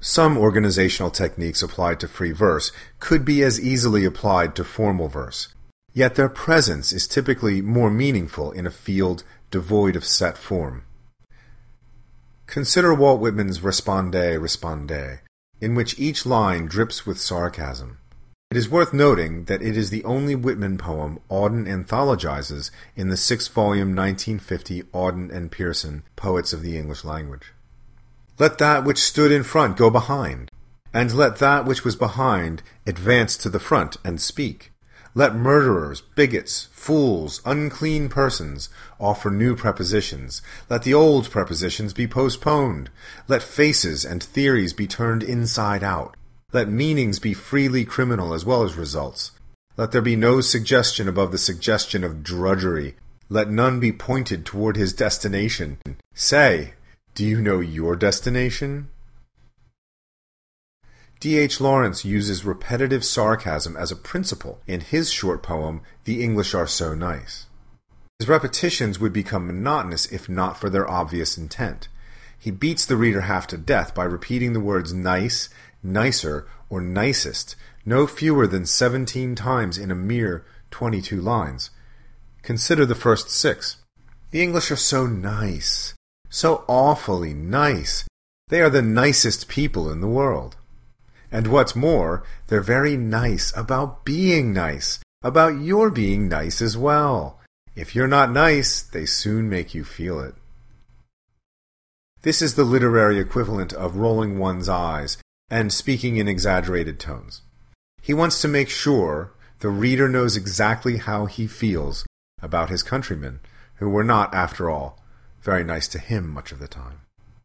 Some organizational techniques applied to free verse could be as easily applied to formal verse, yet their presence is typically more meaningful in a field devoid of set form. Consider Walt Whitman's Responde, Responde, in which each line drips with sarcasm. It is worth noting that it is the only Whitman poem Auden anthologizes in the 6-volume 1950 Auden and Pearson Poets of the English Language. Let that which stood in front go behind, and let that which was behind advance to the front and speak. Let murderers, bigots, fools, unclean persons offer new prepositions. Let the old prepositions be postponed. Let faces and theories be turned inside out. Let meanings be freely criminal as well as results. Let there be no suggestion above the suggestion of drudgery. Let none be pointed toward his destination. Say, do you know your destination? D.H. Lawrence uses repetitive sarcasm as a principle in his short poem, The English Are So Nice. His repetitions would become monotonous if not for their obvious intent. He beats the reader half to death by repeating the words nice, nicer, or nicest no fewer than 17 times in a mere 22 lines. Consider the first 6. The English are so nice, so awfully nice. They are the nicest people in the world. And what's more, they're very nice about being nice, about your being nice as well. If you're not nice, they soon make you feel it. This is the literary equivalent of rolling one's eyes and speaking in exaggerated tones. He wants to make sure the reader knows exactly how he feels about his countrymen, who were not, after all, very nice to him much of the time.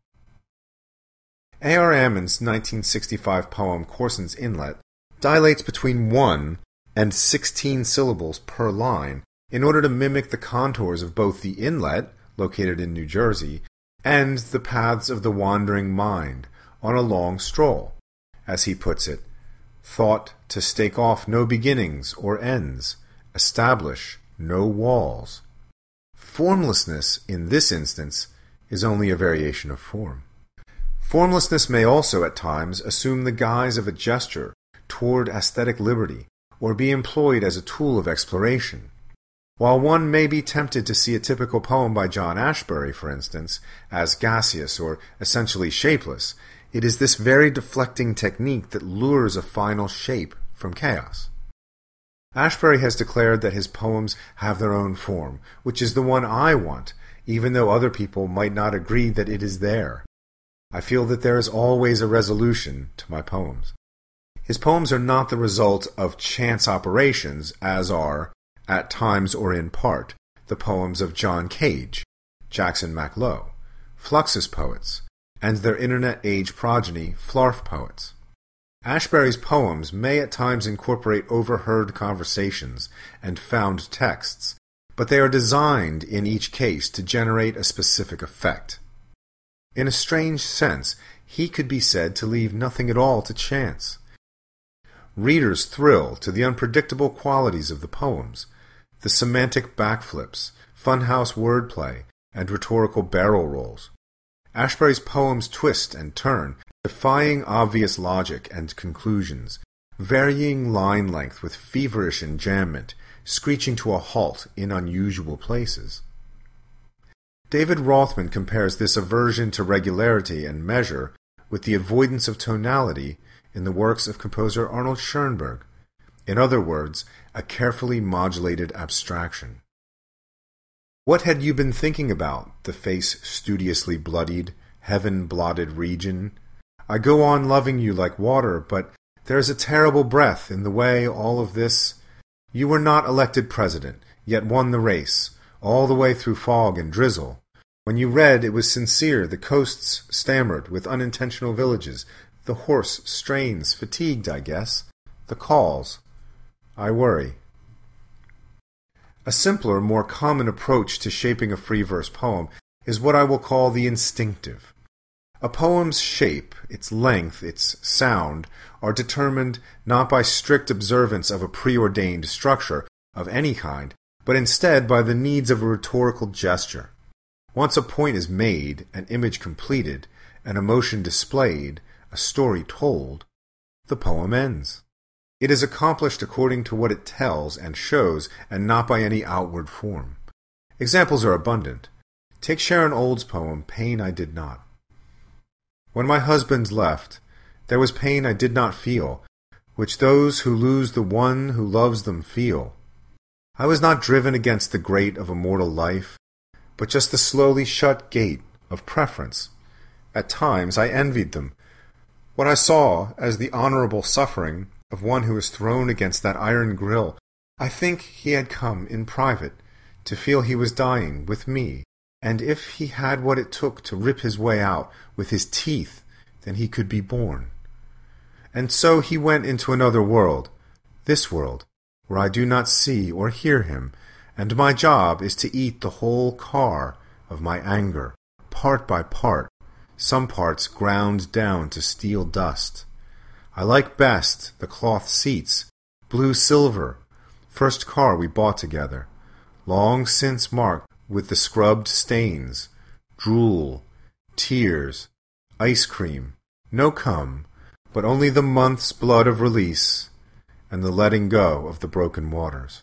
A.R. Ammons's 1965 poem Corson's Inlet dilates between 1 and 16 syllables per line in order to mimic the contours of both the inlet, located in New Jersey, and the paths of the wandering mind on a long stroll. As he puts it, thought to stake off no beginnings or ends, establish no walls. Formlessness, in this instance, is only a variation of form. Formlessness may also at times assume the guise of a gesture toward aesthetic liberty, or be employed as a tool of exploration. While one may be tempted to see a typical poem by John Ashbery, for instance, as gaseous or essentially shapeless, it is this very deflecting technique that lures a final shape from chaos. Ashbery has declared that his poems have their own form, which is the one I want, even though other people might not agree that it is there. I feel that there is always a resolution to my poems. His poems are not the result of chance operations, as are, at times or in part, the poems of John Cage, Jackson Maclow, Fluxus poets, and their Internet age progeny, Flarf poets. Ashbery's poems may at times incorporate overheard conversations and found texts, but they are designed in each case to generate a specific effect. In a strange sense, he could be said to leave nothing at all to chance. Readers thrill to the unpredictable qualities of the poems, the semantic backflips, funhouse wordplay, and rhetorical barrel rolls. Ashbery's poems twist and turn, defying obvious logic and conclusions, varying line length with feverish enjambment, screeching to a halt in unusual places. David Rothman compares this aversion to regularity and measure with the avoidance of tonality in the works of composer Arnold Schoenberg. In other words, a carefully modulated abstraction. What had you been thinking about, the face studiously bloodied, heaven-blotted region? I go on loving you like water, but there's a terrible breath in the way all of this. You were not elected president, yet won the race, all the way through fog and drizzle. When you read, it was sincere, the coasts stammered with unintentional villages, the horse strains, fatigued, I guess, the calls. I worry. A simpler, more common approach to shaping a free verse poem is what I will call the instinctive. A poem's shape, its length, its sound, are determined not by strict observance of a preordained structure of any kind, but instead by the needs of a rhetorical gesture. Once a point is made, an image completed, an emotion displayed, a story told, the poem ends. It is accomplished according to what it tells and shows, and not by any outward form. Examples are abundant. Take Sharon Olds' poem, Pain I Did Not. When my husband left, there was pain I did not feel, which those who lose the one who loves them feel. I was not driven against the grate of a mortal life, but just the slowly shut gate of preference. At times I envied them, what I saw as the honorable suffering of one who was thrown against that iron grill. I think he had come in private to feel he was dying with me, and if he had what it took to rip his way out with his teeth, then he could be born. And so he went into another world, this world, where I do not see or hear him, and my job is to eat the whole car of my anger, part by part, some parts ground down to steel dust. I like best the cloth seats, blue silver, first car we bought together, long since marked with the scrubbed stains, drool, tears, ice cream, no cum, but only the month's blood of release and the letting go of the broken waters.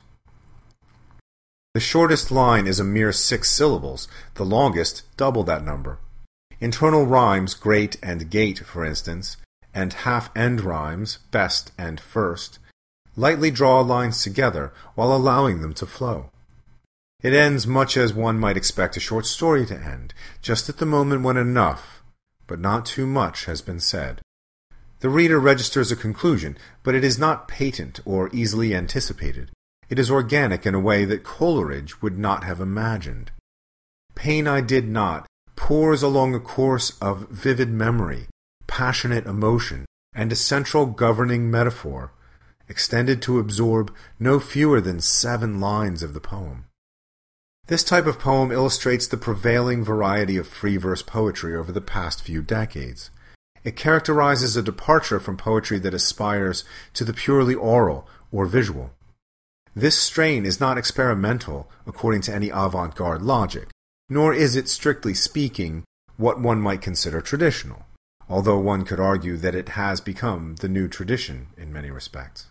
The shortest line is a mere 6 syllables, the longest double that number. Internal rhymes, great and gate, for instance, and half-end rhymes, best and first, lightly draw lines together while allowing them to flow. It ends much as one might expect a short story to end, just at the moment when enough, but not too much, has been said. The reader registers a conclusion, but it is not patent or easily anticipated. It is organic in a way that Coleridge would not have imagined. Pain I Did Not pours along a course of vivid memory, passionate emotion, and a central governing metaphor, extended to absorb no fewer than 7 lines of the poem. This type of poem illustrates the prevailing variety of free verse poetry over the past few decades. It characterizes a departure from poetry that aspires to the purely oral or visual. This strain is not experimental according to any avant-garde logic, nor is it, strictly speaking, what one might consider traditional, although one could argue that it has become the new tradition in many respects.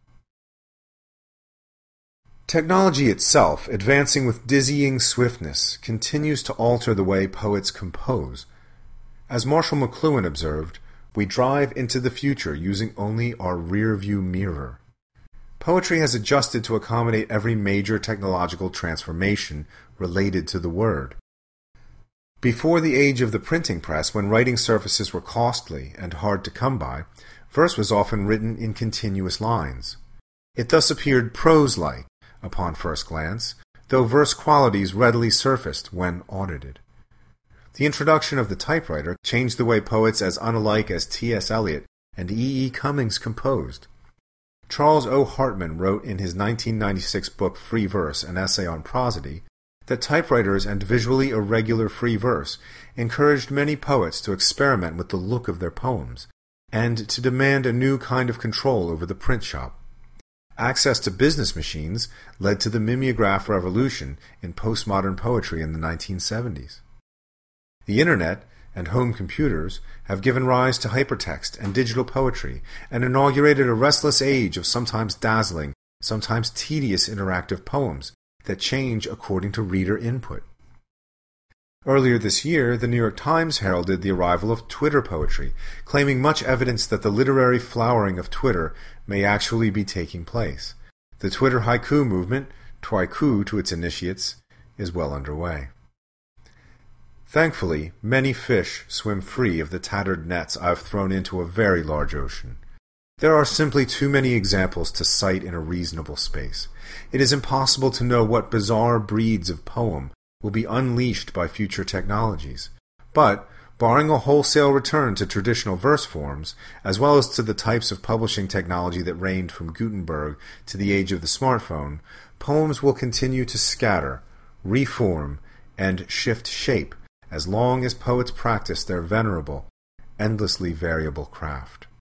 Technology itself, advancing with dizzying swiftness, continues to alter the way poets compose. As Marshall McLuhan observed, we drive into the future using only our rear-view mirror. Poetry has adjusted to accommodate every major technological transformation related to the word. Before the age of the printing press, when writing surfaces were costly and hard to come by, verse was often written in continuous lines. It thus appeared prose-like upon first glance, though verse qualities readily surfaced when audited. The introduction of the typewriter changed the way poets as unalike as T.S. Eliot and E. E. Cummings composed. Charles O. Hartman wrote in his 1996 book Free Verse, an essay on prosody, that typewriters and visually irregular free verse encouraged many poets to experiment with the look of their poems, and to demand a new kind of control over the print shop. Access to business machines led to the mimeograph revolution in postmodern poetry in the 1970s. The Internet and home computers have given rise to hypertext and digital poetry, and inaugurated a restless age of sometimes dazzling, sometimes tedious interactive poems that change according to reader input. Earlier this year, the New York Times heralded the arrival of Twitter poetry, claiming much evidence that the literary flowering of Twitter may actually be taking place. The Twitter haiku movement, Twiku to its initiates, is well underway. Thankfully, many fish swim free of the tattered nets I've thrown into a very large ocean. There are simply too many examples to cite in a reasonable space. It is impossible to know what bizarre breeds of poem will be unleashed by future technologies. But, barring a wholesale return to traditional verse forms, as well as to the types of publishing technology that reigned from Gutenberg to the age of the smartphone, poems will continue to scatter, reform, and shift shape as long as poets practice their venerable, endlessly variable craft.